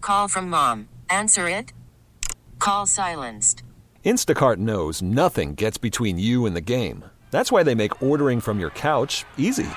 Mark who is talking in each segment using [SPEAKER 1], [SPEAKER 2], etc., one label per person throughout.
[SPEAKER 1] call from mom. Answer it. Call silenced.
[SPEAKER 2] Instacart knows nothing gets between you and the game. That's why they make ordering from your couch easy.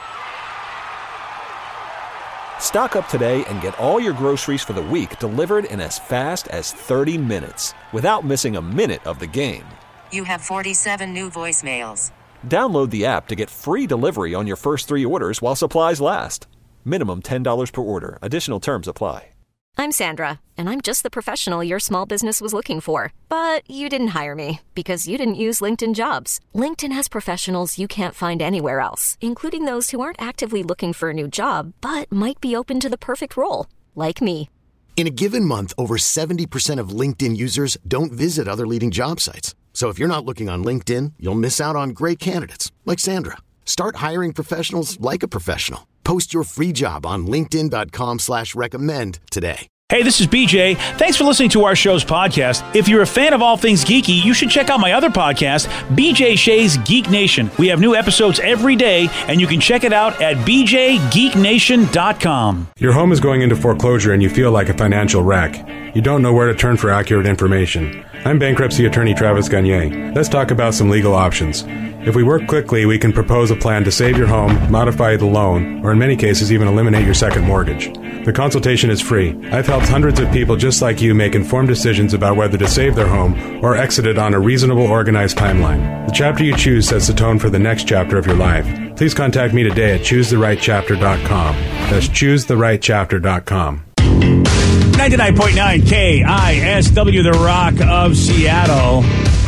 [SPEAKER 2] Stock up today and get all your groceries for the week delivered in as fast as 30 minutes without missing a minute of the game.
[SPEAKER 1] You have 47 new voicemails.
[SPEAKER 2] Download the app to get free delivery on your first 3 orders while supplies last. Minimum $10 per order. Additional terms apply.
[SPEAKER 3] I'm Sandra, and I'm just the professional your small business was looking for. But you didn't hire me because you didn't use LinkedIn Jobs. LinkedIn has professionals you can't find anywhere else, including those who aren't actively looking for a new job, but might be open to the perfect role, like me.
[SPEAKER 4] In a given month, over 70% of LinkedIn users don't visit other leading job sites. So if you're not looking on LinkedIn, you'll miss out on great candidates like Sandra. Start hiring professionals like a professional. Post your free job on linkedin.com/recommend today.
[SPEAKER 5] Hey, this is BJ. Thanks for listening to our show's podcast. If you're a fan of all things geeky, you should check out my other podcast, BJ Shea's Geek Nation. We have new episodes every day, and you can check it out at bjgeeknation.com.
[SPEAKER 6] Your home is going into foreclosure and you feel like a financial wreck. You don't know where to turn for accurate information. I'm bankruptcy attorney Travis Gagne. Let's talk about some legal options. If we work quickly, we can propose a plan to save your home, modify the loan, or in many cases even eliminate your second mortgage. The consultation is free. I've helped hundreds of people just like you make informed decisions about whether to save their home or exit it on a reasonable, organized timeline. The chapter you choose sets the tone for the next chapter of your life. Please contact me today at choosetherightchapter.com. That's choosetherightchapter.com.
[SPEAKER 5] 99.9 KISW, The Rock of Seattle.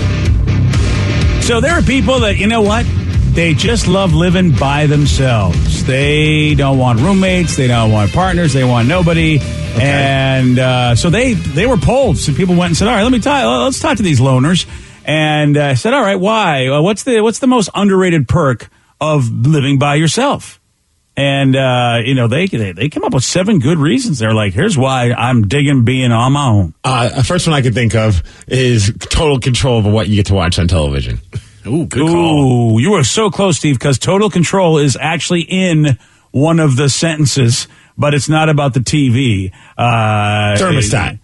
[SPEAKER 5] So there are people that, you know what? They just love living by themselves. They don't want roommates. They don't want partners. They want nobody. Okay. And so they were polled. So people went and said, all right, let's talk to these loners. And I said, all right, why? What's the most underrated perk of living by yourself? And, they came up with 7 good reasons. They're like, here's why I'm digging being on my own.
[SPEAKER 7] First one I could think of is total control of what you get to watch on television.
[SPEAKER 5] Ooh, good call. Ooh, you were so close, Steve, because total control is actually in one of the sentences, but it's not about the TV.
[SPEAKER 7] Thermostat.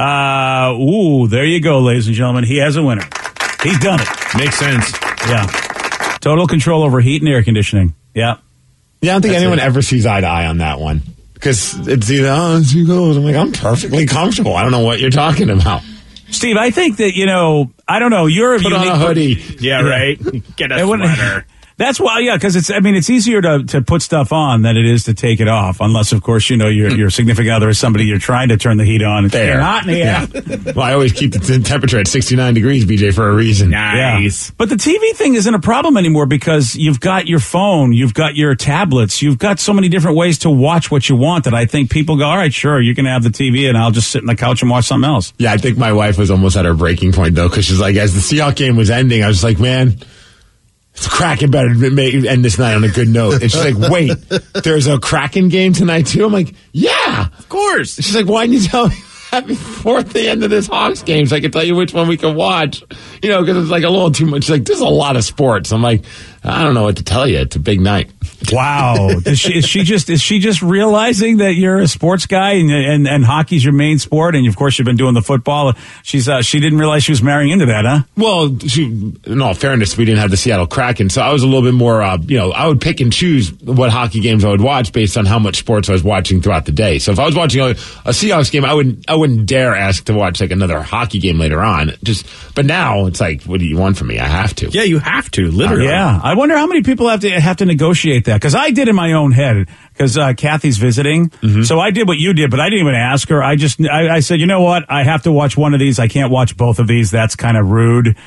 [SPEAKER 5] There you go, ladies and gentlemen. He has a winner. He's done it.
[SPEAKER 7] Makes sense.
[SPEAKER 5] Yeah. Total control over heat and air conditioning. Yeah.
[SPEAKER 7] Yeah, I don't think anyone ever sees eye to eye on that one. Because it's either, it's too cold. I'm like, I'm perfectly comfortable. I don't know what you're talking about.
[SPEAKER 5] Steve, I think that, I don't know, you're
[SPEAKER 7] Put on a hoodie. Yeah, right. Get a sweater.
[SPEAKER 5] That's why, yeah, because it's easier to put stuff on than it is to take it off, unless, of course, your significant other is somebody you're trying to turn the heat on. It's
[SPEAKER 7] getting
[SPEAKER 5] hot in here.
[SPEAKER 7] Yeah. Well, I always keep the temperature at 69 degrees, BJ, for a reason.
[SPEAKER 5] Nice. Yeah. But the TV thing isn't a problem anymore because you've got your phone, you've got your tablets, you've got so many different ways to watch what you want that I think people go, all right, sure, you can have the TV and I'll just sit on the couch and watch something else.
[SPEAKER 7] Yeah, I think my wife was almost at her breaking point, though, because she's like, as the Seahawks game was ending, I was like, man, it's Kraken better end this night on a good note. And she's like, wait, there's a Kraken game tonight too? I'm like, yeah.
[SPEAKER 5] Of course.
[SPEAKER 7] She's like, why didn't you tell me that before the end of this Hawks game so I can tell you which one we can watch? Because it's like a little too much. She's like, there's a lot of sports. I'm like, I don't know what to tell you. It's a big night.
[SPEAKER 5] Wow. Is she just realizing that you're a sports guy and hockey's your main sport and of course you've been doing the football? She didn't realize she was marrying into that, huh?
[SPEAKER 7] Well, in all fairness, we didn't have the Seattle Kraken, so I was a little bit more, I would pick and choose what hockey games I would watch based on how much sports I was watching throughout the day. So if I was watching a Seahawks game, I wouldn't dare ask to watch like another hockey game later on. But now it's like, what do you want from me? I have to.
[SPEAKER 5] Yeah, you have to, literally. Yeah. I wonder how many people have to negotiate that, because I did in my own head, because Kathy's visiting. Mm-hmm. So I did what you did, but I didn't even ask her. I said, you know what? I have to watch one of these. I can't watch both of these. That's kind of rude.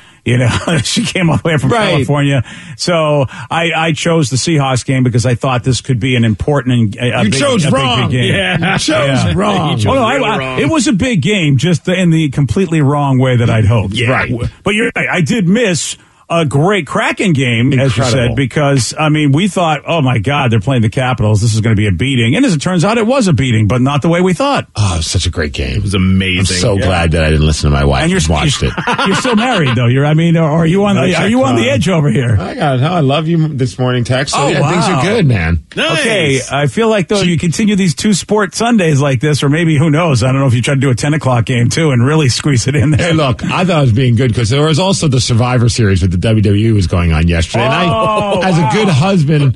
[SPEAKER 5] She came all the way from California. So I chose the Seahawks game because I thought this could be an important and
[SPEAKER 7] big game.
[SPEAKER 5] Yeah,
[SPEAKER 7] you chose wrong.
[SPEAKER 5] Wrong. It was a big game, just in the completely wrong way that I'd hoped.
[SPEAKER 7] Yeah.
[SPEAKER 5] Right. But you're right. I did miss a great Kraken game, as you said, because, I mean, we thought, oh, my God, they're playing the Capitals. This is going to be a beating. And as it turns out, it was a beating, but not the way we thought.
[SPEAKER 7] Oh, it was such a great game.
[SPEAKER 8] It was amazing.
[SPEAKER 7] I'm so glad that I didn't listen to my wife and watched it.
[SPEAKER 5] You're still married, though. Are you on the edge over here?
[SPEAKER 7] I love you this morning, Tex. So,
[SPEAKER 5] wow.
[SPEAKER 7] Things are good, man.
[SPEAKER 8] Nice.
[SPEAKER 5] Okay, I feel like, though, you continue these 2 sport Sundays like this, or maybe, who knows, I don't know if you try to do a 10 o'clock game, too, and really squeeze it in there.
[SPEAKER 7] Hey, look, I thought I was being good because there was also the Survivor Series with the WWE was going on yesterday. And I, as a good husband,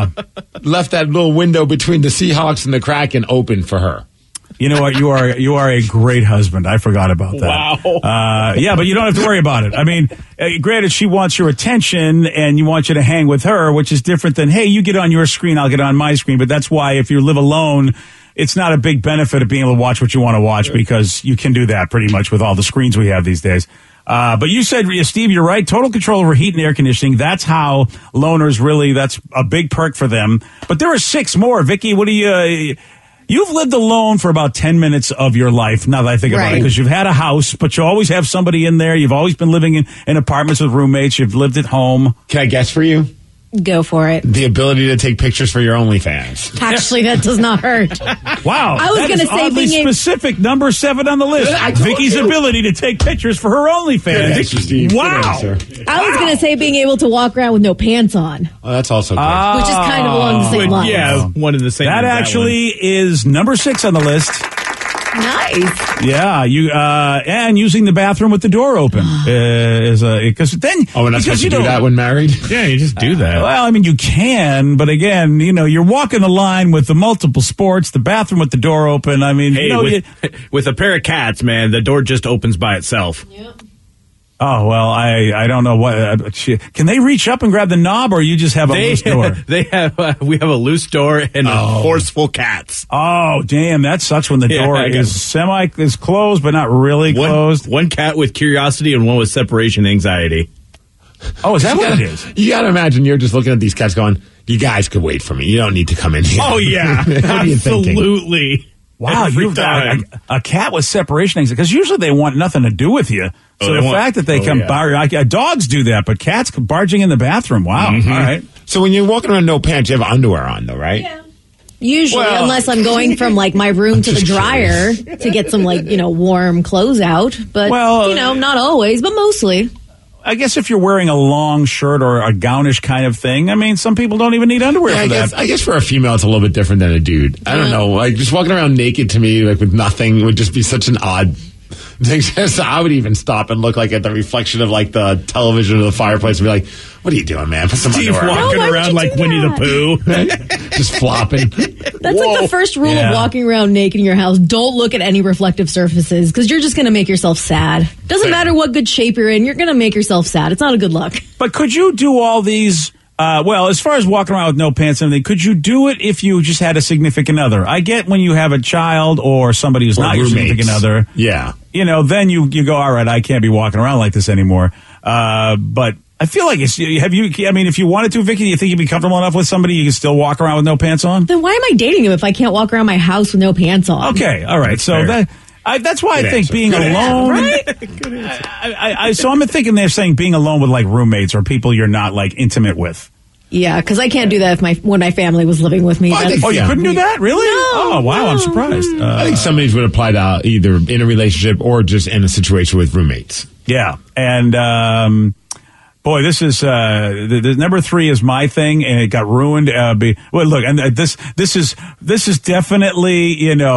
[SPEAKER 7] left that little window between the Seahawks and the Kraken open for her.
[SPEAKER 5] You know what? You are a great husband. I forgot about that.
[SPEAKER 8] Wow.
[SPEAKER 5] Yeah, but you don't have to worry about it. I mean, granted, she wants your attention and you want you to hang with her, which is different than, hey, you get on your screen, I'll get on my screen. But that's why if you live alone, it's not a big benefit of being able to watch what you want to watch because you can do that pretty much with all the screens we have these days. But you said, Steve, you're right. Total control over heat and air conditioning. That's how loners really, that's a big perk for them. But there are 6 more. Vicky, what do you... You've lived alone for about 10 minutes of your life, now that I think about it, because you've had a house, but you always have somebody in there. You've always been living in apartments with roommates. You've lived at home.
[SPEAKER 7] Can I guess for you?
[SPEAKER 9] Go for it.
[SPEAKER 7] The ability to take pictures for your OnlyFans.
[SPEAKER 9] Actually, that does not hurt.
[SPEAKER 5] Wow.
[SPEAKER 9] I was going to say
[SPEAKER 5] oddly specific, number 7 on the list. Vicky's ability to take pictures for her OnlyFans. Wow.
[SPEAKER 9] I was going to say being able to walk around with no pants on.
[SPEAKER 7] Oh, that's also good.
[SPEAKER 9] Which is kind of along the same lines.
[SPEAKER 8] Yeah, one of the same.
[SPEAKER 5] That actually is number 6 on the list.
[SPEAKER 9] Nice.
[SPEAKER 5] Yeah, you and using the bathroom with the door open is because then.
[SPEAKER 7] Oh, and that's because you do that when married.
[SPEAKER 8] Yeah, you just do that.
[SPEAKER 5] Well, I mean, you can, but again, you're walking the line with the multiple sports, the bathroom with the door open. I mean,
[SPEAKER 8] with a pair of cats, man, the door just opens by itself.
[SPEAKER 9] Yep.
[SPEAKER 5] Oh, well, I don't know what. Can they reach up and grab the knob, or you just have a loose door?
[SPEAKER 8] We have a loose door and forceful cats.
[SPEAKER 5] Oh, damn, that sucks when the door is closed, but not really closed.
[SPEAKER 8] One cat with curiosity and one with separation anxiety.
[SPEAKER 5] Oh, is that what it is?
[SPEAKER 7] You got to imagine you're just looking at these cats going, you guys could wait for me. You don't need to come in here.
[SPEAKER 8] Oh, yeah.
[SPEAKER 7] What are you thinking?
[SPEAKER 8] Absolutely.
[SPEAKER 5] Wow, you've got a cat with separation anxiety, because usually they want nothing to do with you. So the fact that they come dogs do that, but cats barging in the bathroom. Wow. Mm-hmm. All right.
[SPEAKER 7] So when you're walking around no pants, you have underwear on, though, right?
[SPEAKER 9] Yeah. Usually, unless I'm going from my room to the dryer to get some warm clothes out. But not always, but mostly.
[SPEAKER 5] I guess if you're wearing a long shirt or a gownish kind of thing, I mean, some people don't even need underwear for that.
[SPEAKER 7] I guess for a female, it's a little bit different than a dude. I don't know. Just walking around naked to me, with nothing, would just be such an odd thing. So I would even stop and look at the reflection of the television or the fireplace and be like, what are you doing, man? Put some underwear on.
[SPEAKER 8] Walking around like Winnie the Pooh.
[SPEAKER 7] Just flopping.
[SPEAKER 9] That's like the first rule of walking around naked in your house. Don't look at any reflective surfaces, because you're just going to make yourself sad. Doesn't matter what good shape you're in, you're going to make yourself sad. It's not a good look.
[SPEAKER 5] But could you do all these, as far as walking around with no pants and everything, could you do it if you just had a significant other? I get when you have a child or somebody who's not your significant other.
[SPEAKER 7] Yeah.
[SPEAKER 5] Then you go, all right, I can't be walking around like this anymore. But I feel like if you wanted to, Vicky, do you think you'd be comfortable enough with somebody you can still walk around with no pants on?
[SPEAKER 9] Then why am I dating him if I can't walk around my house with no pants on?
[SPEAKER 5] Okay, all right. So that's why I think being alone. Right? Good answer. So I'm thinking they're saying being alone with roommates or people you're not intimate with.
[SPEAKER 9] Yeah, because I can't do that when my family was living with me.
[SPEAKER 5] You couldn't do that? Really?
[SPEAKER 9] No.
[SPEAKER 5] Oh, wow, I'm surprised.
[SPEAKER 7] I think some of these would apply to either in a relationship or just in a situation with roommates.
[SPEAKER 5] Yeah, and boy, this is the number 3 is my thing, and it got ruined. Look, and this is definitely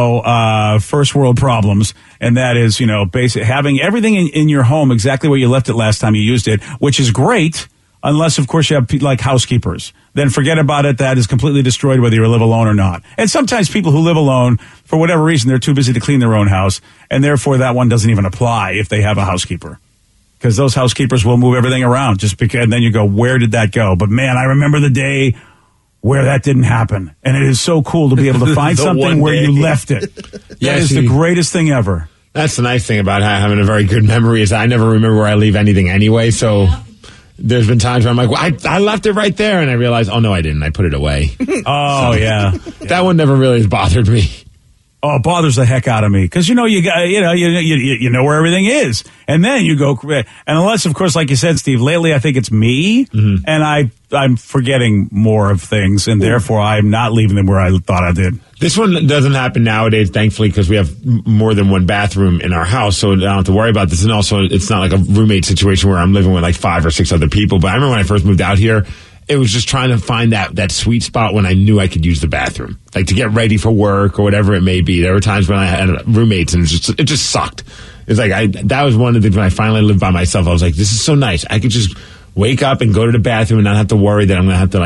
[SPEAKER 5] first world problems, and that is basic having everything in your home exactly where you left it last time you used it, which is great. Unless, of course, you have housekeepers. Then forget about it. That is completely destroyed whether you live alone or not. And sometimes people who live alone, for whatever reason, they're too busy to clean their own house. And therefore, that one doesn't even apply if they have a housekeeper. Because those housekeepers will move everything around. And then you go, where did that go? But man, I remember the day where that didn't happen. And it is so cool to be able to find something where you left it. That is the greatest thing ever.
[SPEAKER 7] That's the nice thing about having a very good memory is I never remember where I leave anything anyway. So... There's been times where I'm like, well, I left it right there, and I realized, oh, no, I didn't. I put it away.
[SPEAKER 5] Oh, yeah.
[SPEAKER 7] That one never really has bothered me.
[SPEAKER 5] Oh, it bothers the heck out of me because you know where everything is, and then you go, and unless of course, like you said, Steve, lately I think it's me, and I'm forgetting more of things, and therefore I'm not leaving them where I thought I did.
[SPEAKER 7] This one doesn't happen nowadays, thankfully, because we have more than one bathroom in our house, so I don't have to worry about this. And also, it's not like a roommate situation where I'm living with like 5 or 6 other people. But I remember when I first moved out here, it was just trying to find that sweet spot when I knew I could use the bathroom, like to get ready for work or whatever it may be. There were times when I had roommates and it just sucked. It's like that was one of the things when I finally lived by myself. I was like, this is so nice. I could just wake up and go to the bathroom and not have to worry that I'm going to have to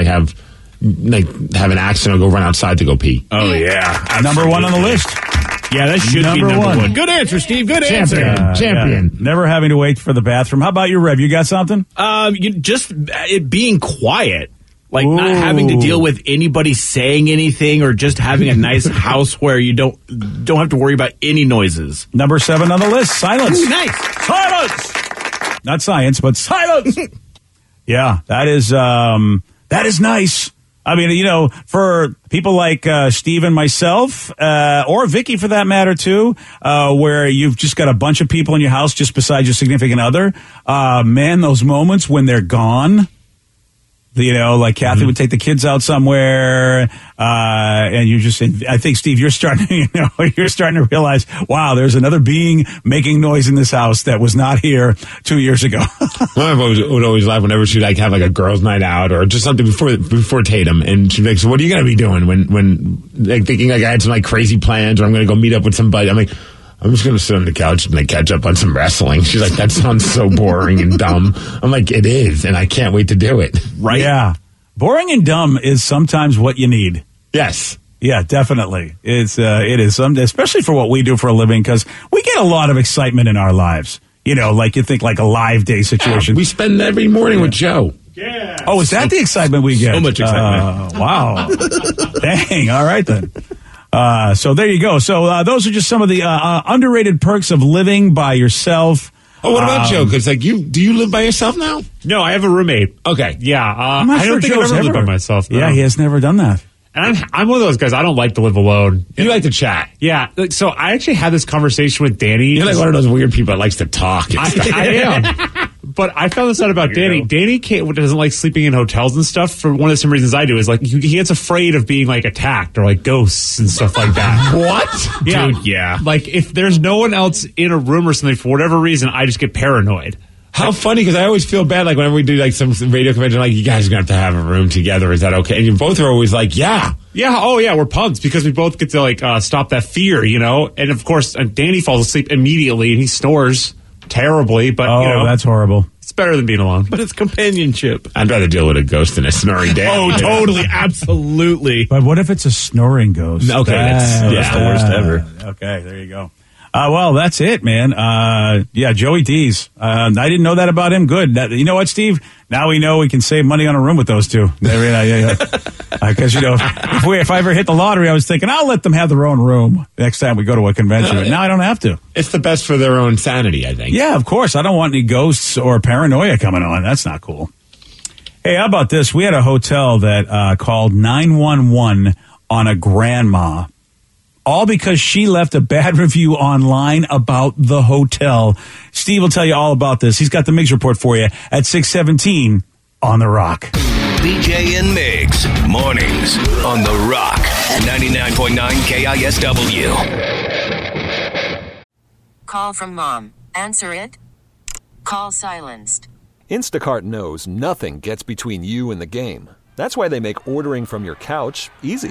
[SPEAKER 7] have an accident or go run outside to go pee.
[SPEAKER 8] Oh yeah,
[SPEAKER 5] number 1 on the list.
[SPEAKER 8] Yeah, that should be number one. Good answer, Steve. Good answer.
[SPEAKER 7] Champion.
[SPEAKER 5] Yeah. Never having to wait for the bathroom. How about you, Rev? You got something?
[SPEAKER 8] It being quiet. Like not having to deal with anybody saying anything or just having a nice house where you don't have to worry about any noises.
[SPEAKER 5] Number 7 on the list, silence.
[SPEAKER 8] Ooh, nice.
[SPEAKER 5] Silence! Not science, but silence. Yeah, that is nice. I mean, for people like Steve and myself, or Vicky for that matter too, where you've just got a bunch of people in your house just besides your significant other, man, those moments when they're gone, like Kathy would take the kids out somewhere, and I think, Steve, you're starting to realize, wow, there's another being making noise in this house that was not here 2 years ago.
[SPEAKER 7] My wife would always laugh whenever she'd have like a girls' night out or just something before Tatum, and she'd be like, so what are you going to be doing when like thinking like I had some like crazy plans or I'm going to go meet up with somebody? I'm like, I'm just going to sit on the couch and like catch up on some wrestling. She's like, that sounds so boring and dumb. I'm like, it is, and I can't wait to do it.
[SPEAKER 5] Right? Yeah. Boring and dumb is sometimes what you need.
[SPEAKER 7] Yes.
[SPEAKER 5] Yeah, definitely. It is something, especially for what we do for a living, because we get a lot of excitement in our lives. Like you think like a live day situation.
[SPEAKER 7] We spend every morning with Joe.
[SPEAKER 5] Yeah. Oh, is that the excitement we get?
[SPEAKER 8] So much excitement.
[SPEAKER 5] Wow. Dang. All right then. So there you go. So those are just some of the underrated perks of living by yourself.
[SPEAKER 7] Oh, what about Joe? Because do you live by yourself now?
[SPEAKER 8] No, I have a roommate.
[SPEAKER 7] Okay.
[SPEAKER 8] Yeah.
[SPEAKER 5] I
[SPEAKER 8] don't think I've ever lived by myself. No.
[SPEAKER 5] Yeah, he has never done that.
[SPEAKER 8] And I'm one of those guys, I don't like to live alone.
[SPEAKER 7] You like to chat.
[SPEAKER 8] Yeah. So I actually had this conversation with Danny.
[SPEAKER 7] You're like one of those weird people that likes to talk.
[SPEAKER 8] I am. But I found this out about Danny. Danny doesn't like sleeping in hotels and stuff for one of the same reasons I do. Is like he gets afraid of being like attacked or like ghosts and stuff like that.
[SPEAKER 7] What?
[SPEAKER 8] Yeah.
[SPEAKER 7] Dude, yeah.
[SPEAKER 8] Like if there's no one else in a room or something for whatever reason, I just get paranoid.
[SPEAKER 7] How funny, because I always feel bad, like whenever we do like some radio convention, like you guys are going to have to have a room together. Is that okay? And you both are always like, yeah.
[SPEAKER 8] Yeah, oh yeah, we're pumped because we both get to like stop that fear, And of course, Danny falls asleep immediately and he snores terribly, but
[SPEAKER 5] that's horrible.
[SPEAKER 8] It's better than being alone. But it's companionship.
[SPEAKER 7] I'd rather deal with a ghost than a snoring dad.
[SPEAKER 8] Oh, totally, absolutely.
[SPEAKER 5] But what if it's a snoring ghost?
[SPEAKER 7] Okay, that's the worst ever.
[SPEAKER 5] Okay, there you go. Well, that's it, man. Joey D's. I didn't know that about him. Good. You know what, Steve? Now we know we can save money on a room with those two. Because, if I ever hit the lottery, I was thinking, I'll let them have their own room next time we go to a convention. But now I don't have to.
[SPEAKER 7] It's the best for their own sanity, I think.
[SPEAKER 5] Yeah, of course. I don't want any ghosts or paranoia coming on. That's not cool. Hey, how about this? We had a hotel that called 911 on a grandma. All because she left a bad review online about the hotel. Steve will tell you all about this. He's got the Miggs report for you at 6:17 on The Rock.
[SPEAKER 10] BJ and Miggs, mornings on The Rock, 99.9 KISW.
[SPEAKER 1] Call from mom. Answer it. Call silenced.
[SPEAKER 2] Instacart knows nothing gets between you and the game. That's why they make ordering from your couch easy.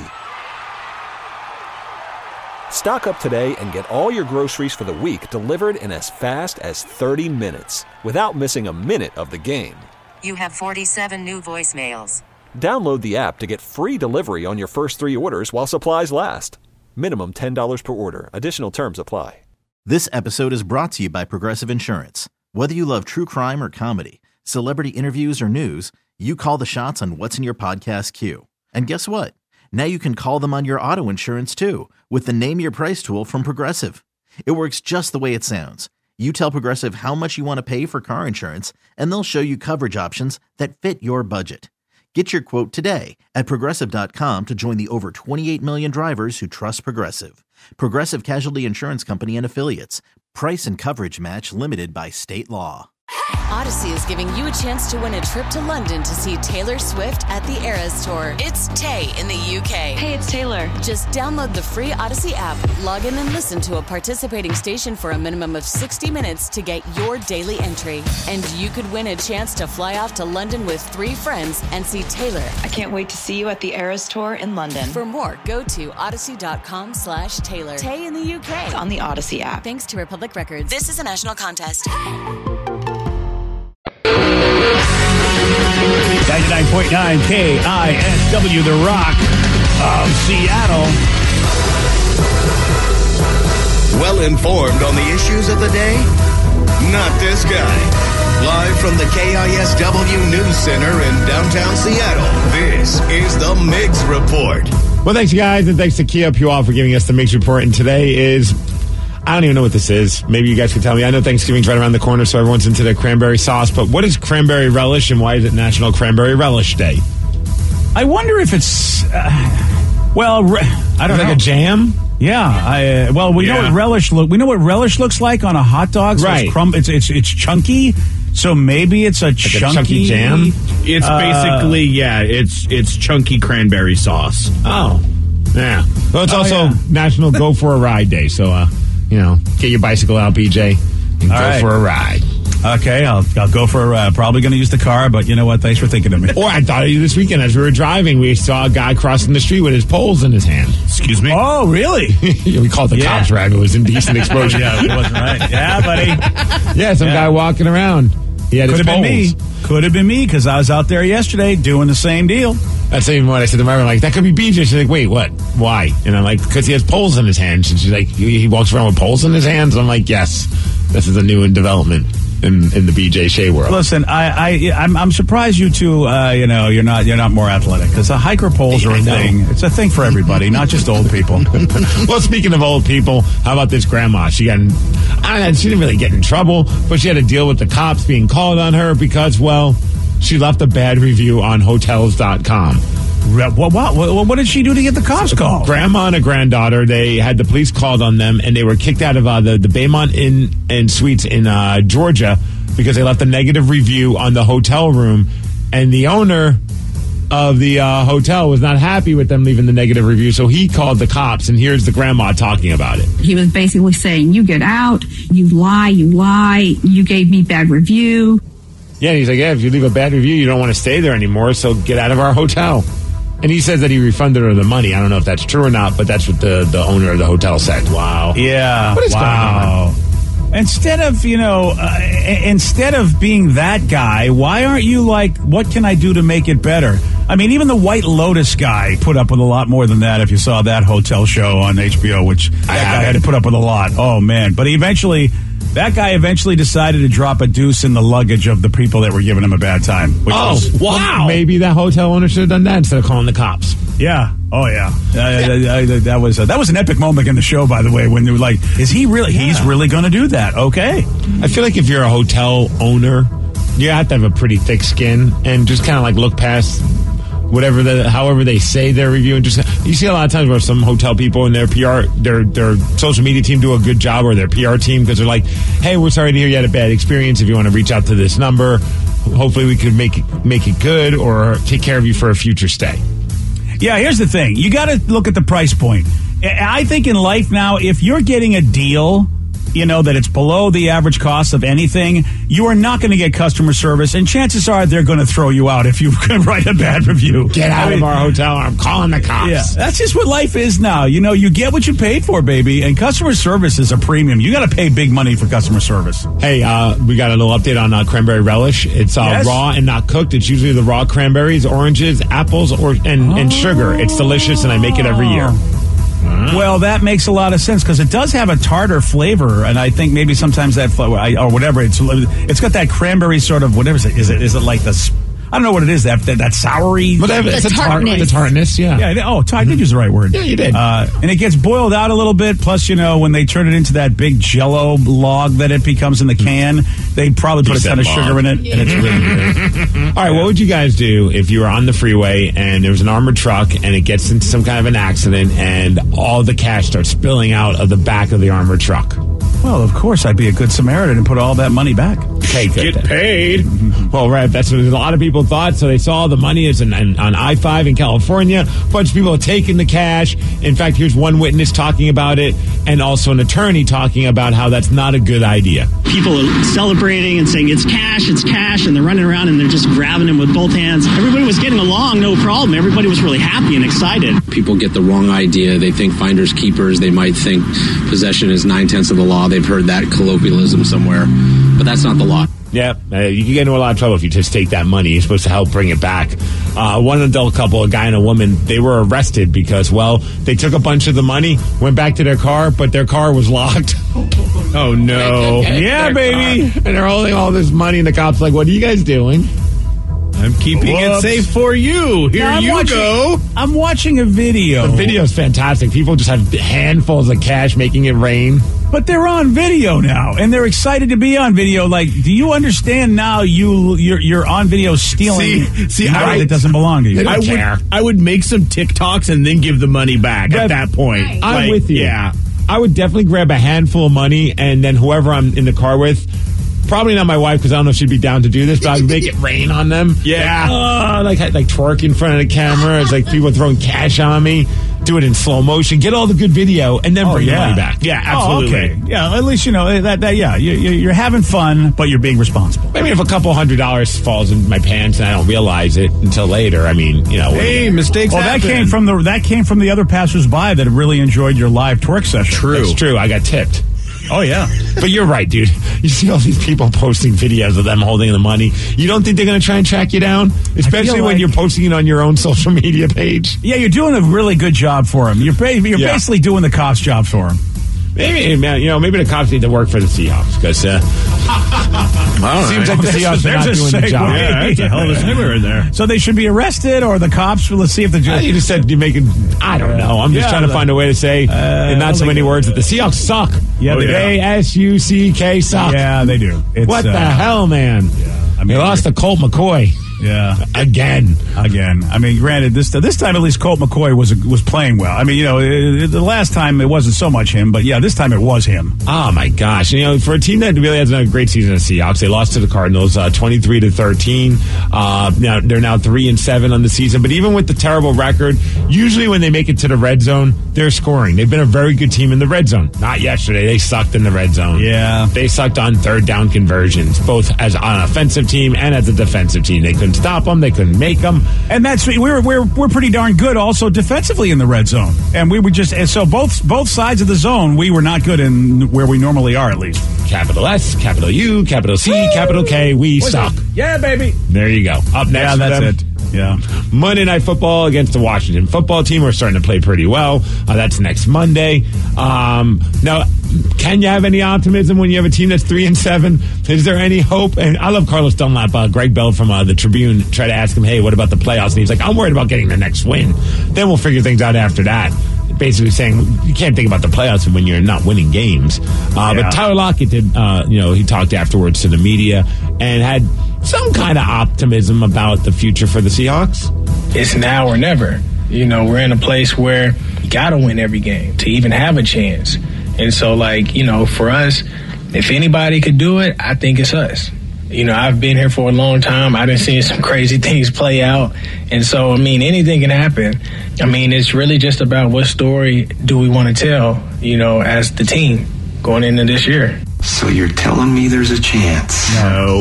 [SPEAKER 2] Stock up today and get all your groceries for the week delivered in as fast as 30 minutes without missing a minute of the game.
[SPEAKER 1] You have 47 new voicemails.
[SPEAKER 2] Download the app to get free delivery on your first 3 orders while supplies last. Minimum $10 per order. Additional terms apply.
[SPEAKER 11] This episode is brought to you by Progressive Insurance. Whether you love true crime or comedy, celebrity interviews or news, you call the shots on what's in your podcast queue. And guess what? Now you can call them on your auto insurance too with the Name Your Price tool from Progressive. It works just the way it sounds. You tell Progressive how much you want to pay for car insurance, and they'll show you coverage options that fit your budget. Get your quote today at Progressive.com to join the over 28 million drivers who trust Progressive. Progressive Casualty Insurance Company and Affiliates. Price and coverage match limited by state law.
[SPEAKER 12] Odyssey is giving you a chance to win a trip to London to see Taylor Swift at the Eras Tour. It's Tay in the UK.
[SPEAKER 13] Hey, it's Taylor.
[SPEAKER 12] Just download the free Odyssey app, log in and listen to a participating station for a minimum of 60 minutes to get your daily entry. And you could win a chance to fly off to London with 3 friends and see Taylor.
[SPEAKER 13] I can't wait to see you at the Eras Tour in London.
[SPEAKER 12] For more, go to odyssey.com/Taylor. Tay in the UK.
[SPEAKER 13] It's on the Odyssey app.
[SPEAKER 12] Thanks to Republic Records. This is a national contest.
[SPEAKER 5] 99.9 KISW, The Rock of Seattle.
[SPEAKER 10] Well informed on the issues of the day? Not this guy. Live from the KISW News Center in downtown Seattle, this is the Migs Report.
[SPEAKER 7] Well, thanks, guys, and thanks to Kia Puyol for giving us the Migs Report. And today is, I don't even know what this is. Maybe you guys can tell me. I know Thanksgiving's right around the corner, so everyone's into the cranberry sauce. But what is cranberry relish, and why is it National Cranberry Relish Day?
[SPEAKER 5] I wonder if it's, I don't know.
[SPEAKER 7] Like a jam?
[SPEAKER 5] Yeah. We know what relish we know what relish looks like on a hot dog. So
[SPEAKER 7] right.
[SPEAKER 5] It's chunky. So maybe it's a chunky
[SPEAKER 7] jam.
[SPEAKER 8] It's basically it's chunky cranberry sauce.
[SPEAKER 7] Oh, yeah. Well, it's also National Go for a Ride Day. So get your bicycle out, BJ, and go for a ride.
[SPEAKER 5] Okay, I'll go for a ride. Probably going to use the car, but you know what? Thanks for thinking of me.
[SPEAKER 7] Or I thought of you this weekend as we were driving. We saw a guy crossing the street with his poles in his hand.
[SPEAKER 5] Excuse me? Oh, really?
[SPEAKER 7] We called the cops, right? It was indecent exposure.
[SPEAKER 5] Yeah, it wasn't right. Yeah, buddy.
[SPEAKER 7] Yeah, some guy walking around. He had his poles.
[SPEAKER 5] Could have been me, because I was out there yesterday doing the same deal.
[SPEAKER 7] That's even what I said to my wife. I'm like, that could be BJ. She's like, wait, what? Why? And I'm like, because he has poles in his hands. And she's like, he walks around with poles in his hands? I'm like, yes, this is a new development in the BJ Shea world.
[SPEAKER 5] Listen, I'm surprised you two, you're not more athletic, because the hiker poles are a thing. It's a thing for everybody, not just old people.
[SPEAKER 7] Well, speaking of old people, how about this grandma? She didn't really get in trouble, but she had to deal with the cops being called on her because, she left a bad review on Hotels.com.
[SPEAKER 5] What did she do to get the cops called?
[SPEAKER 7] Grandma and a granddaughter, they had the police called on them, and they were kicked out of the Baymont Inn and Suites in Georgia because they left a negative review on the hotel room, and the owner of the hotel was not happy with them leaving the negative review, so he called the cops, and here's the grandma talking about it.
[SPEAKER 14] He was basically saying, you get out, you lie, you gave me bad review.
[SPEAKER 7] Yeah, and he's like, if you leave a bad review, you don't want to stay there anymore, so get out of our hotel. And he says that he refunded her the money. I don't know if that's true or not, but that's what the owner of the hotel said. Wow.
[SPEAKER 5] Yeah.
[SPEAKER 7] What is going on?
[SPEAKER 5] Instead of being that guy, why aren't you like, what can I do to make it better? I mean, even the White Lotus guy put up with a lot more than that if you saw that hotel show on HBO, which that guy had to put up with a lot. Oh, man. But that guy eventually decided to drop a deuce in the luggage of the people that were giving him a bad time.
[SPEAKER 7] Wow. Maybe that hotel owner should have done that instead of calling the cops.
[SPEAKER 5] Yeah. Oh, yeah. That was an epic moment in the show, by the way, when they were like, is he really, he's really going to do that? Okay.
[SPEAKER 7] I feel like if you're a hotel owner, you have to have a pretty thick skin and just kind of like look past however they say their review, and just, you see a lot of times where some hotel people and their PR, their social media team do a good job, or their PR team, because they're like, hey, we're sorry to hear you had a bad experience. If you want to reach out to this number, hopefully we could make it good or take care of you for a future stay.
[SPEAKER 5] Yeah, here's the thing. You got to look at the price point. I think in life now, if you're getting a deal, that it's below the average cost of anything, you are not going to get customer service, and chances are they're going to throw you out if you write a bad review.
[SPEAKER 7] Get out of our hotel, or I'm calling the cops.
[SPEAKER 5] Yeah, that's just what life is now. You get what you paid for, baby, and customer service is a premium. You got to pay big money for customer service.
[SPEAKER 7] Hey, we got a little update on cranberry relish. It's raw and not cooked. It's usually the raw cranberries, oranges, apples, and sugar. It's delicious, and I make it every year.
[SPEAKER 5] Well, that makes a lot of sense because it does have a tartar flavor, and I think maybe sometimes that or whatever it's got that cranberry sort of whatever is it? Is it like the I don't know what it is, that soury.
[SPEAKER 7] But it's
[SPEAKER 9] The tartness.
[SPEAKER 7] the tartness, yeah.
[SPEAKER 5] Yeah, I did use the right word.
[SPEAKER 7] Yeah, you did.
[SPEAKER 5] And it gets boiled out a little bit. Plus, when they turn it into that big Jell-O log that it becomes in the can, they probably put a ton of sugar in it, and it's really good.
[SPEAKER 7] All right, what would you guys do if you were on the freeway and there was an armored truck and it gets into some kind of an accident and all the cash starts spilling out of the back of the armored truck?
[SPEAKER 5] Well, of course, I'd be a good Samaritan and put all that money back.
[SPEAKER 7] Get paid. Well, right. That's what a lot of people thought. So they saw the money is on I-5 in California. A bunch of people are taking the cash. In fact, here's one witness talking about it and also an attorney talking about how that's not a good idea.
[SPEAKER 15] People are celebrating and saying it's cash, and they're running around and they're just grabbing them with both hands. Everybody was getting along, no problem. Everybody was really happy and excited.
[SPEAKER 16] People get the wrong idea. They think finders keepers. They might think possession is 9/10 of the law. They've heard that colloquialism somewhere, but that's not the law.
[SPEAKER 7] Yeah, you can get into a lot of trouble if you just take that money. You're supposed to help bring it back. One adult couple, a guy and a woman, they were arrested because, they took a bunch of the money, went back to their car, but their car was locked.
[SPEAKER 8] Oh, no.
[SPEAKER 5] Yeah, baby.
[SPEAKER 7] And they're holding all this money, and the cop's like, what are you guys doing?
[SPEAKER 8] I'm keeping it safe for you. Here you go.
[SPEAKER 5] I'm watching a video.
[SPEAKER 7] The video's fantastic. People just have handfuls of cash making it rain.
[SPEAKER 5] But they're on video now, and they're excited to be on video. Like, do you understand now you're on video stealing money that doesn't belong to you?
[SPEAKER 8] I would make some TikToks and then give the money back at that point.
[SPEAKER 7] I'm with you.
[SPEAKER 8] Yeah.
[SPEAKER 7] I would definitely grab a handful of money, and then whoever I'm in the car with, probably not my wife because I don't know if she'd be down to do this, but I'd make it rain on them.
[SPEAKER 8] Yeah.
[SPEAKER 7] Like twerk in front of the camera. It's like people throwing cash on me. Do it in slow motion. Get all the good video and then bring the money back.
[SPEAKER 8] Yeah, absolutely.
[SPEAKER 5] Okay. Yeah, at least you're having fun, but you're being responsible.
[SPEAKER 7] Maybe if a couple $100 falls in my pants and I don't realize it until later,
[SPEAKER 8] Hey, mistakes happen.
[SPEAKER 5] that came from the other passersby that really enjoyed your live twerk session.
[SPEAKER 8] True.
[SPEAKER 7] That's true. I got tipped.
[SPEAKER 5] Oh, yeah.
[SPEAKER 7] But you're right, dude. You see all these people posting videos of them holding the money. You don't think they're going to try and track you down? Especially when you're posting it on your own social media page.
[SPEAKER 5] Yeah, you're doing a really good job for them. You're basically doing the cops' job for them.
[SPEAKER 7] Maybe the cops need to work for the Seahawks because seems like the Seahawks are not doing the job.
[SPEAKER 5] Yeah, that's a hell of a segue right there. So they should be arrested, or the cops? Let's see if the
[SPEAKER 7] you just said you're making. I don't know. I'm just trying to find a way to say in not so many words that the Seahawks suck.
[SPEAKER 5] Yeah,
[SPEAKER 7] they S-U-C-K suck.
[SPEAKER 5] Yeah, they do.
[SPEAKER 7] What the hell, man? Yeah, they lost to Colt McCoy.
[SPEAKER 5] Yeah,
[SPEAKER 7] again.
[SPEAKER 5] I mean, granted, this time at least Colt McCoy was playing well. I mean, the last time it wasn't so much him, but yeah, this time it was him.
[SPEAKER 7] Oh my gosh! For a team that really hasn't had a great season, the Seahawks, they lost to the Cardinals 23-13. Now they're now 3-7 on the season. But even with the terrible record, usually when they make it to the red zone, they're scoring. They've been a very good team in the red zone. Not yesterday; they sucked in the red zone.
[SPEAKER 5] Yeah,
[SPEAKER 7] they sucked on third down conversions, both as an offensive team and as a defensive team. They couldn't stop them. They couldn't make them.
[SPEAKER 5] And that's we're pretty darn good also defensively in the red zone. And we were so both sides of the zone we were not good in where we normally are, at least.
[SPEAKER 7] Capital S, capital U, capital C, capital K. We suck.
[SPEAKER 5] Yeah, baby.
[SPEAKER 7] There you go. Up next.
[SPEAKER 5] Yeah, that's it. Yeah.
[SPEAKER 7] Monday Night Football against the Washington football team. We're starting to play pretty well. That's next Monday. Now, can you have any optimism when you have a team that's 3-7? Is there any hope? And I love Carlos Dunlap. Greg Bell from the Tribune tried to ask him, hey, what about the playoffs? And he's like, I'm worried about getting the next win. Then we'll figure things out after that. Basically saying you can't think about the playoffs when you're not winning games. But Tyler Lockett did, he talked afterwards to the media and had some kind of optimism about the future for the Seahawks.
[SPEAKER 17] It's now or never. We're in a place where you got to win every game to even have a chance. And so, for us, if anybody could do it, I think it's us. I've been here for a long time. I've been seeing some crazy things play out. And so, anything can happen. It's really just about what story do we want to tell, as the team going into this year.
[SPEAKER 18] So you're telling me there's a chance?
[SPEAKER 7] No.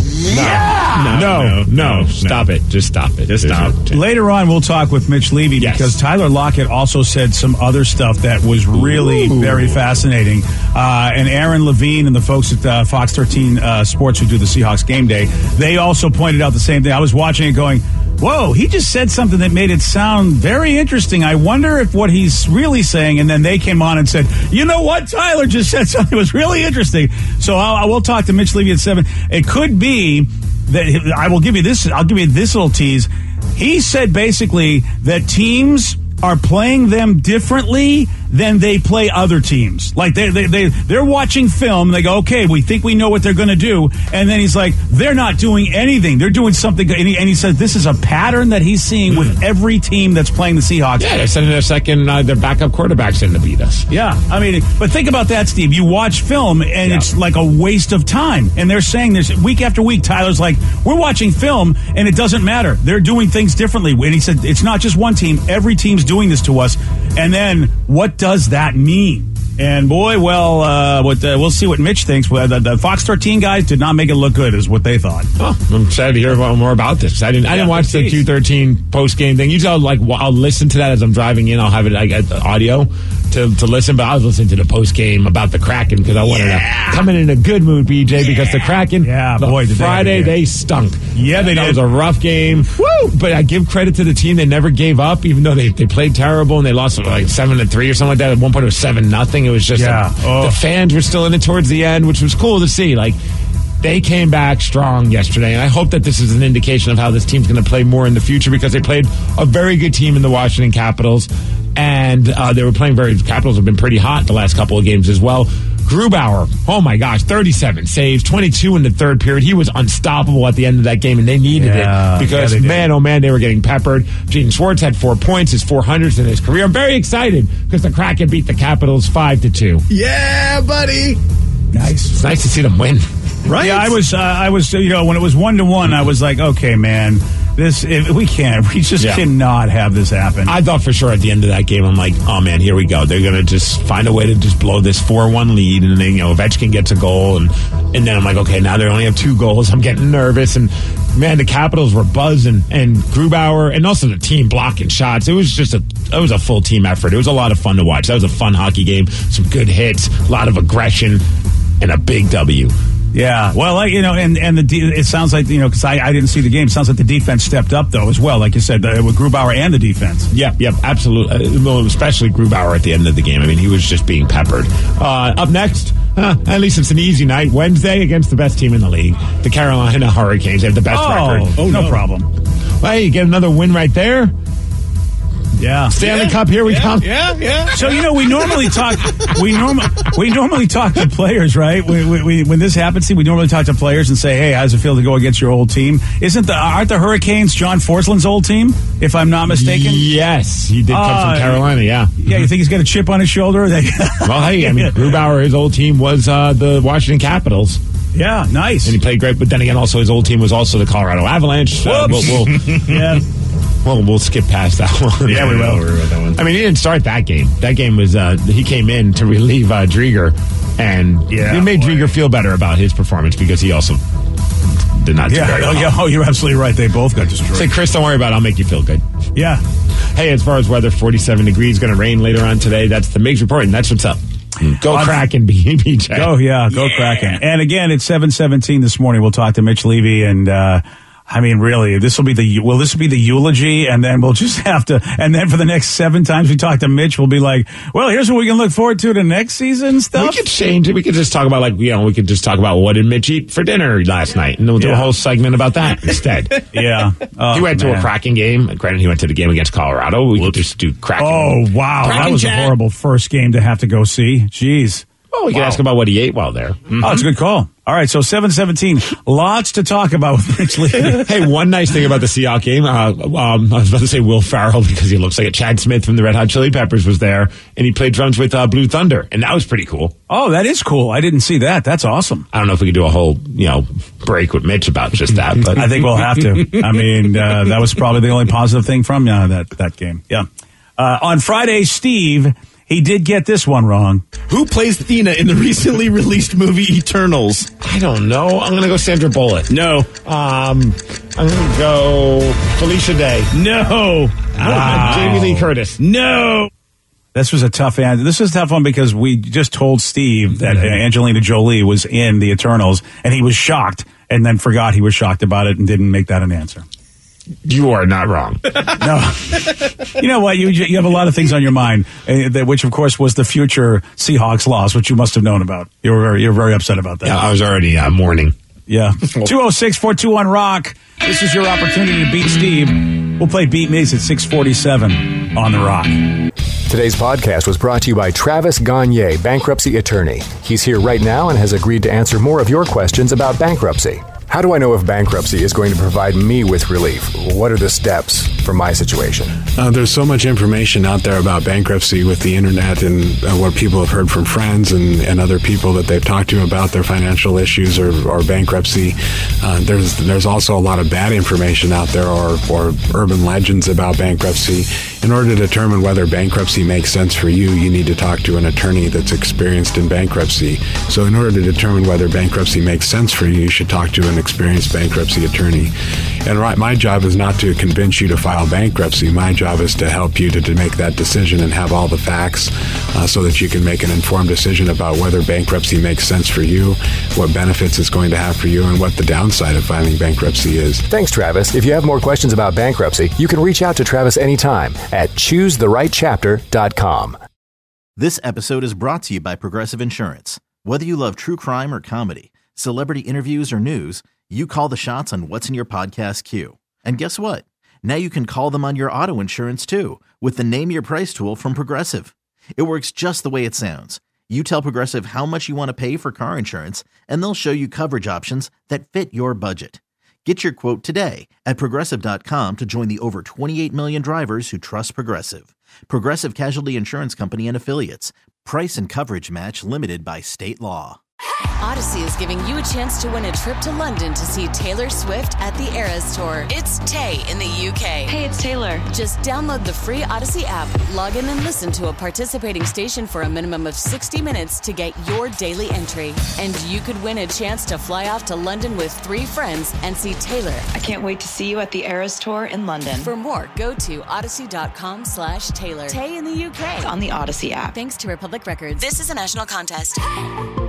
[SPEAKER 7] Stop it. Just stop it.
[SPEAKER 8] Just stop.
[SPEAKER 5] Later on, we'll talk with Mitch Levy because Tyler Lockett also said some other stuff that was really very fascinating. And Aaron Levine and the folks at Fox 13 Sports who do the Seahawks game day, they also pointed out the same thing. I was watching it going, whoa, he just said something that made it sound very interesting. I wonder if what he's really saying. And then they came on and said, you know what? Tyler just said something that was really interesting. So I will talk to Mitch Levy at 7. It could be I will give you this. I'll give you this little tease. He said basically that teams are playing them differently than they play other teams. Like they're watching film. And they go, okay, we think we know what they're going to do. And then he's like, they're not doing anything. They're doing something. And he says this is a pattern that he's seeing with every team that's playing the Seahawks.
[SPEAKER 7] Yeah, they're sending their backup quarterbacks in to beat us.
[SPEAKER 5] Yeah, I mean, but think about that, Steve. You watch film, and it's like a waste of time. And they're saying this week after week. Tyler's like, we're watching film, and it doesn't matter. They're doing things differently. And he said, it's not just one team. Every team's doing this to us. And then what does that mean? And boy, well, we'll see what Mitch thinks. The Fox 13 guys did not make it look good, is what they thought.
[SPEAKER 7] Oh, I'm excited to hear more about this. I didn't watch the Q13 post game thing. Usually, I'll listen to that as I'm driving in. I'll have it audio to listen, but I was listening to the post game about the Kraken because I wanted to come in a good mood, BJ, because the Kraken, Friday they stunk.
[SPEAKER 5] Yeah, they did.
[SPEAKER 7] That was a rough game. Woo! But I give credit to the team; they never gave up, even though they played terrible and they lost like 7-3 or something like that. At one point, it was 7-0. It was just the fans were still in it towards the end, which was cool to see. Like, they came back strong yesterday, and I hope that this is an indication of how this team's going to play more in the future because they played a very good team in the Washington Capitals, and they were playing Capitals have been pretty hot the last couple of games as well. Grubauer, oh my gosh, 37 saves, 22 in the third period. He was unstoppable at the end of that game, and they needed it because, man, oh man, they were getting peppered. Jaden Schwartz had 4 points, his 400th in his career. I'm very excited because the Kraken beat the Capitals 5-2.
[SPEAKER 8] Yeah, buddy.
[SPEAKER 7] Nice. It's nice to see them win.
[SPEAKER 5] Right? Yeah, I was, when it was 1-1, I was like, okay, man, we just cannot have this happen.
[SPEAKER 7] I thought for sure at the end of that game, I'm like, oh man, here we go. They're going to just find a way to just blow this 4-1 lead, and then, Ovechkin gets a goal, and then I'm like, okay, now they only have 2 goals. I'm getting nervous, and man, the Capitals were buzzing, and Grubauer, and also the team blocking shots. It was just a full team effort. It was a lot of fun to watch. That was a fun hockey game. Some good hits, a lot of aggression, and a big W.
[SPEAKER 5] Yeah, well, it sounds like, because I didn't see the game, it sounds like the defense stepped up, though, as well, like you said, with Grubauer and the defense.
[SPEAKER 7] Yep, absolutely. Well, especially Grubauer at the end of the game. I mean, he was just being peppered. Up next, at least it's an easy night, Wednesday against the best team in the league, the Carolina Hurricanes. They have the best record.
[SPEAKER 5] Oh, no problem.
[SPEAKER 7] Well, you get another win right there.
[SPEAKER 5] Yeah,
[SPEAKER 7] Stanley Cup. Here we come.
[SPEAKER 8] Yeah.
[SPEAKER 5] So we normally talk. We normally talk to players, right? When this happens, we normally talk to players and say, "Hey, how does it feel to go against your old team?" Aren't the Hurricanes John Forsland's old team? If I'm not mistaken.
[SPEAKER 7] Yes, he did come from Carolina. Yeah.
[SPEAKER 5] Yeah, you think he's got a chip on his shoulder?
[SPEAKER 7] Well, hey, I mean, Grubauer, his old team was the Washington Capitals.
[SPEAKER 5] Yeah, nice.
[SPEAKER 7] And he played great, but then again, also his old team was also the Colorado Avalanche.
[SPEAKER 5] Yeah.
[SPEAKER 7] Well, we'll skip past that one.
[SPEAKER 5] Yeah, we will.
[SPEAKER 7] I mean, he didn't start that game. That game was, he came in to relieve Drieger, and it made Drieger feel better about his performance because he also did not do very well.
[SPEAKER 5] Oh, you're absolutely right. They both got destroyed.
[SPEAKER 7] Say, Chris, don't worry about it. I'll make you feel good.
[SPEAKER 5] Yeah.
[SPEAKER 7] Hey, as far as weather, 47 degrees, going to rain later on today. That's the Migs Report, and that's what's up. Go Kraken, BJ.
[SPEAKER 5] Go Kraken. And again, it's 7:17 this morning. We'll talk to Mitch Levy, and I mean, really, this will be the eulogy, and then we'll just have to, and then for the next 7 times we talk to Mitch, we'll be like, well, here's what we can look forward to the next season stuff.
[SPEAKER 7] We could change it. We could just talk about we could just talk about what did Mitch eat for dinner last night, and we'll do a whole segment about that instead.
[SPEAKER 5] Yeah.
[SPEAKER 7] He went to a Kraken game. Granted, he went to the game against Colorado. We could just do Kraken.
[SPEAKER 5] Oh, wow. Kraken, that was a horrible first game to have to go see. Jeez.
[SPEAKER 7] Well, we could ask about what he ate while there.
[SPEAKER 5] Mm-hmm. Oh, it's a good call. All right, so 7:17. Lots to talk about with Mitch Lee.
[SPEAKER 7] Hey, one nice thing about the Seahawks game, I was about to say Will Farrell because he looks like it. Chad Smith from the Red Hot Chili Peppers was there, and he played drums with Blue Thunder, and that was pretty cool.
[SPEAKER 5] Oh, that is cool. I didn't see that. That's awesome.
[SPEAKER 7] I don't know if we could do a whole, break with Mitch about just that. But
[SPEAKER 5] I think we'll have to. I mean, that was probably the only positive thing from that game. Yeah. On Friday, Steve... he did get this one wrong.
[SPEAKER 8] Who plays Thena in the recently released movie Eternals?
[SPEAKER 7] I don't know. I'm going to go Sandra Bullock.
[SPEAKER 8] No.
[SPEAKER 7] I'm going to go Felicia Day.
[SPEAKER 8] No.
[SPEAKER 7] Jamie Lee Curtis.
[SPEAKER 8] No.
[SPEAKER 5] This was a tough answer. This is a tough one because we just told Steve that Angelina Jolie was in the Eternals, and he was shocked, and then forgot he was shocked about it and didn't make that an answer.
[SPEAKER 7] You are not wrong.
[SPEAKER 5] No. You know what? You have a lot of things on your mind, which, of course, was the future Seahawks loss, which you must have known about. You're very upset about that.
[SPEAKER 7] Yeah, I was already mourning.
[SPEAKER 5] Yeah. 206-421-ROCK. This is your opportunity to beat Steve. We'll play Beat Miz at 647 on The Rock.
[SPEAKER 19] Today's podcast was brought to you by Travis Gagne, bankruptcy attorney. He's here right now and has agreed to answer more of your questions about bankruptcy. How do I know if bankruptcy is going to provide me with relief? What are the steps for my situation?
[SPEAKER 6] There's so much information out there about bankruptcy with the internet and what people have heard from friends and other people that they've talked to about their financial issues or bankruptcy. There's also a lot of bad information out there or urban legends about bankruptcy. In order to determine whether bankruptcy makes sense for you, you need to talk to an attorney that's experienced in bankruptcy. So in order to determine whether bankruptcy makes sense for you, you should talk to an experienced bankruptcy attorney. And my job is not to convince you to file bankruptcy. My job is to help you to make that decision and have all the facts so that you can make an informed decision about whether bankruptcy makes sense for you, what benefits it's going to have for you, and what the downside of filing bankruptcy is.
[SPEAKER 19] Thanks, Travis. If you have more questions about bankruptcy, you can reach out to Travis anytime at ChooseTheRightChapter.com.
[SPEAKER 11] This episode is brought to you by Progressive Insurance. Whether you love true crime or comedy, celebrity interviews or news, you call the shots on what's in your podcast queue. And guess what? Now you can call them on your auto insurance too with the Name Your Price tool from Progressive. It works just the way it sounds. You tell Progressive how much you want to pay for car insurance, and they'll show you coverage options that fit your budget. Get your quote today at Progressive.com to join the over 28 million drivers who trust Progressive. Progressive Casualty Insurance Company and Affiliates. Price and coverage match limited by state law.
[SPEAKER 12] Odyssey is giving you a chance to win a trip to London to see Taylor Swift at the Eras Tour. It's Tay in the UK.
[SPEAKER 13] Hey, it's Taylor.
[SPEAKER 12] Just download the free Odyssey app, log in and listen to a participating station for a minimum of 60 minutes to get your daily entry. And you could win a chance to fly off to London with 3 friends and see Taylor.
[SPEAKER 13] I can't wait to see you at the Eras Tour in London.
[SPEAKER 12] For more, go to odyssey.com/Taylor. Tay in the UK.
[SPEAKER 13] It's on the Odyssey app.
[SPEAKER 12] Thanks to Republic Records. This is a national contest.